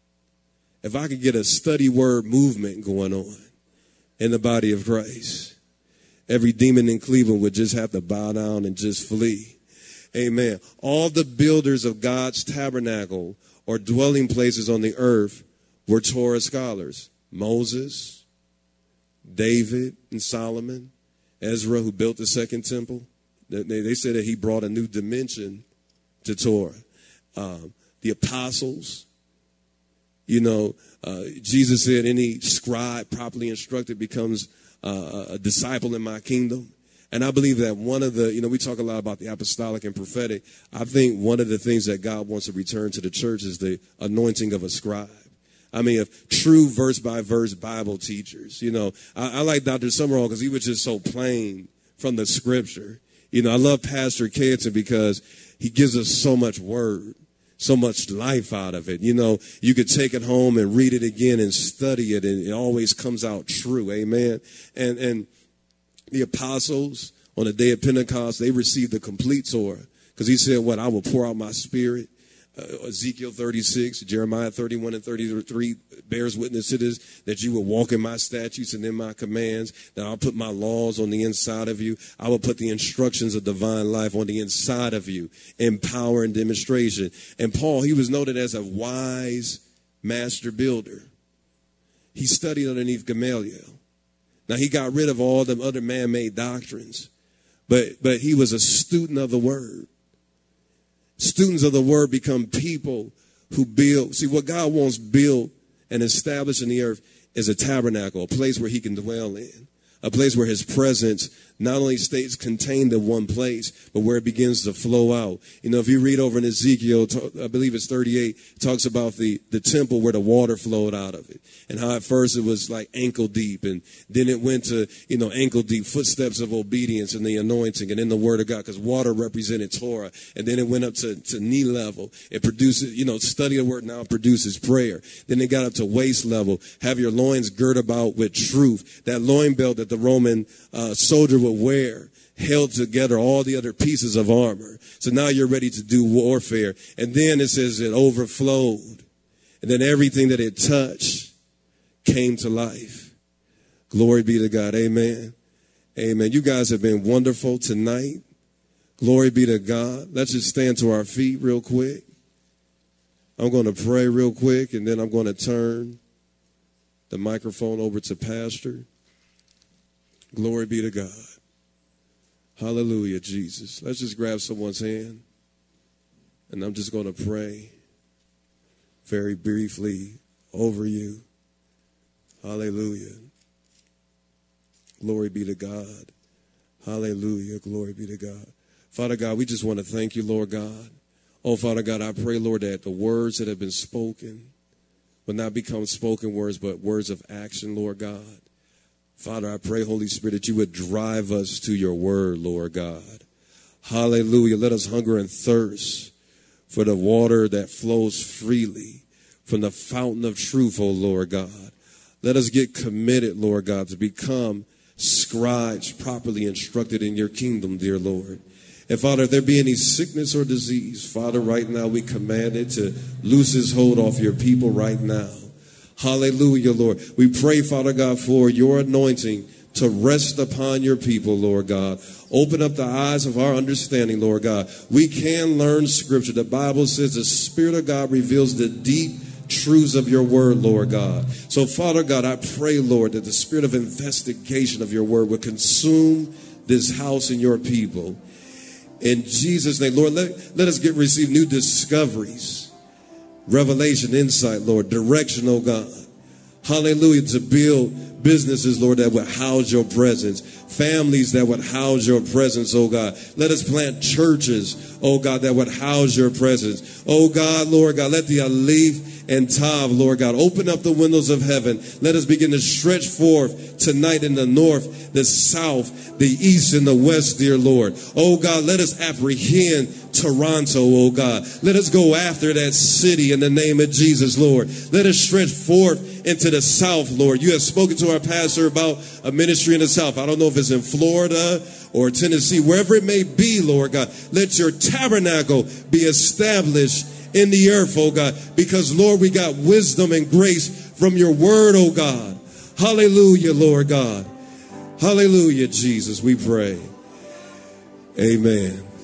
If I could get a study word movement going on in the body of Christ, every demon in Cleveland would just have to bow down and just flee. Amen. All the builders of God's tabernacle or dwelling places on the earth were Torah scholars. Moses, David and Solomon, Ezra, who built the second temple. They, they said that he brought a new dimension to Torah. Um, the apostles, you know, uh, Jesus said any scribe properly instructed becomes uh, a disciple in my kingdom. And I believe that one of the, you know, we talk a lot about the apostolic and prophetic. I think one of the things that God wants to return to the church is the anointing of a scribe. I mean, of true verse by verse Bible teachers. You know, I, I like Doctor Summerall because he was just so plain from the Scripture. You know, I love Pastor Canton because he gives us so much word, so much life out of it. You know, you could take it home and read it again and study it, and it always comes out true. Amen. And and the apostles on the day of Pentecost, they received the complete Torah because he said, what, I will pour out my spirit. Uh, Ezekiel thirty-six, Jeremiah thirty-one and thirty-three bears witness to this, that you will walk in my statutes and in my commands, that I'll put my laws on the inside of you. I will put the instructions of divine life on the inside of you in power and demonstration. And Paul, he was noted as a wise master builder. He studied underneath Gamaliel. Now, he got rid of all the other man-made doctrines, but, but he was a student of the word. Students of the word become people who build. See, what God wants built and established in the earth is a tabernacle, a place where he can dwell in, a place where his presence not only stays contained in one place, but where it begins to flow out. You know, if you read over in Ezekiel, I believe it's thirty-eight, it talks about the, the temple where the water flowed out of it. And how at first it was like ankle deep, and then it went to, you know, ankle deep, footsteps of obedience and the anointing and in the word of God, because water represented Torah. And then it went up to, to knee level. It produces, you know, study the word now produces prayer. Then it got up to waist level. Have your loins girt about with truth. That loin belt that the Roman uh, soldier would wear held together all the other pieces of armor. So now you're ready to do warfare. And then it says it overflowed. And then everything that it touched came to life. Glory be to God. Amen. Amen. You guys have been wonderful tonight. Glory be to God. Let's just stand to our feet real quick. I'm going to pray real quick, and then I'm going to turn the microphone over to Pastor. Glory be to God. Hallelujah, Jesus. Let's just grab someone's hand, and I'm just going to pray very briefly over you. Hallelujah. Glory be to God. Hallelujah. Glory be to God. Father God, we just want to thank you, Lord God. Oh, Father God, I pray, Lord, that the words that have been spoken will not become spoken words, but words of action, Lord God. Father, I pray, Holy Spirit, that you would drive us to your word, Lord God. Hallelujah. Let us hunger and thirst for the water that flows freely from the fountain of truth, oh Lord God. Let us get committed, Lord God, to become scribes properly instructed in your kingdom, dear Lord. And Father, if there be any sickness or disease, Father, right now we command it to loose its hold off your people right now. Hallelujah, Lord. We pray, Father God, for your anointing to rest upon your people, Lord God. Open up the eyes of our understanding, Lord God. We can learn scripture. The Bible says the Spirit of God reveals the deep truths of your word, Lord God. So, Father God, I pray, Lord, that the spirit of investigation of your word will consume this house and your people. In Jesus' name, Lord, let, let us get receive new discoveries, revelation, insight, Lord, direction, oh God. Hallelujah, to build businesses, Lord, that would house your presence, families that would house your presence, oh God. Let us plant churches, oh God, that would house your presence. Oh God, Lord God, let the Alif and Tav, Lord God, open up the windows of heaven. Let us begin to stretch forth tonight in the north, the south, the east, and the west, dear Lord. Oh God, let us apprehend Toronto, oh God. Let us go after that city in the name of Jesus, Lord. Let us stretch forth into the south, Lord. You have spoken to our pastor about a ministry in the south. I don't know if it's in Florida or Tennessee, wherever it may be, Lord God. Let your tabernacle be established in the earth, oh God, because, Lord, we got wisdom and grace from your word, oh God. Hallelujah, Lord God. Hallelujah, Jesus, we pray. Amen.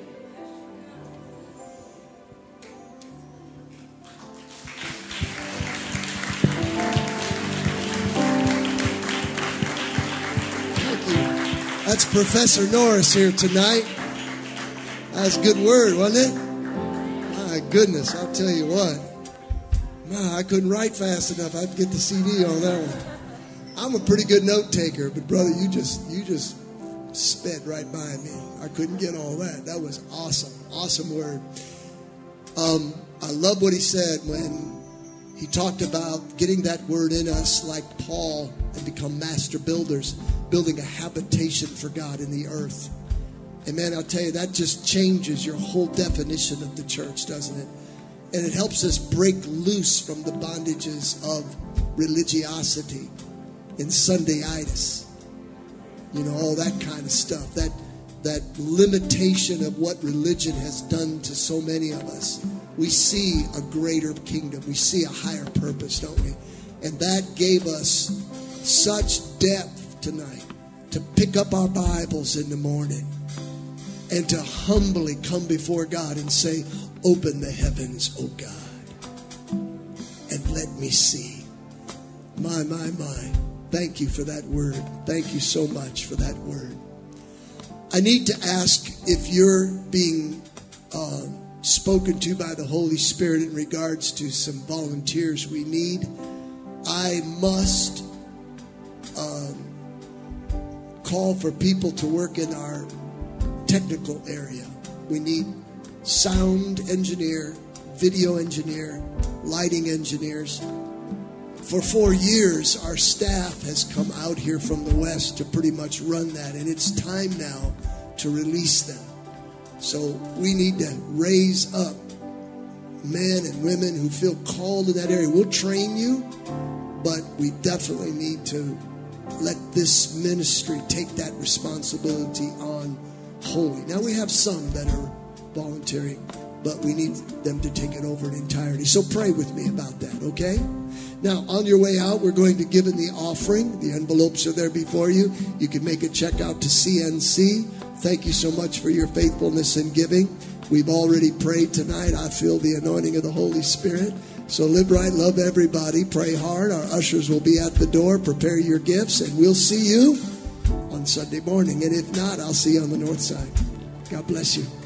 Thank you. That's Professor Norris here tonight. That's a good word, wasn't it? My goodness, I'll tell you what. My, I couldn't write fast enough. I'd get the C D on that one. I'm a pretty good note taker, but brother, you just you just sped right by me. I couldn't get all that. That was awesome. Awesome word. Um, I love what he said when he talked about getting that word in us like Paul and become master builders, building a habitation for God in the earth. And man, I'll tell you, that just changes your whole definition of the church, doesn't it? And it helps us break loose from the bondages of religiosity and Sundayitis. You know, all that kind of stuff. That, that limitation of what religion has done to so many of us. We see a greater kingdom. We see a higher purpose, don't we? And that gave us such depth tonight to pick up our Bibles in the morning and to humbly come before God and say, open the heavens, O God, and let me see. My, my, my. Thank you for that word. Thank you so much for that word. I need to ask if you're being uh, spoken to by the Holy Spirit in regards to some volunteers we need. I must um, call for people to work in our technical area. We need sound engineer, video engineer, lighting engineers. For four years, our staff has come out here from the West to pretty much run that, and it's time now to release them. So we need to raise up men and women who feel called in that area. We'll train you, but we definitely need to let this ministry take that responsibility on wholly. Now, we have some that are voluntary, but we need them to take it over in entirety. So pray with me about that, okay? Now, on your way out, we're going to give in the offering. The envelopes are there before you. You can make a check out to C N C. Thank you so much for your faithfulness in giving. We've already prayed tonight. I feel the anointing of the Holy Spirit. So live right, love everybody, pray hard. Our ushers will be at the door. Prepare your gifts, and we'll see you on Sunday morning. And if not, I'll see you on the north side. God bless you.